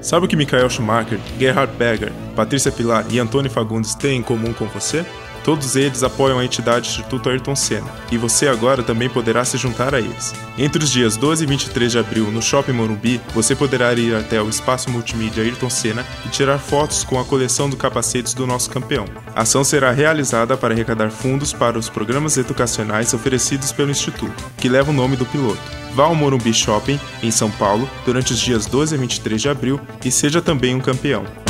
Sabe o que Michael Schumacher, Gerhard Berger, Patrícia Pilar e Antônio Fagundes têm em comum com você? Todos eles apoiam a entidade Instituto Ayrton Senna, e você agora também poderá se juntar a eles. Entre os dias 12 e 23 de abril, no Shopping Morumbi, você poderá ir até o espaço multimídia Ayrton Senna e tirar fotos com a coleção de capacetes do nosso campeão. A ação será realizada para arrecadar fundos para os programas educacionais oferecidos pelo Instituto, que leva o nome do piloto. Vá ao Morumbi Shopping, em São Paulo, durante os dias 12 a 23 de abril e seja também um campeão.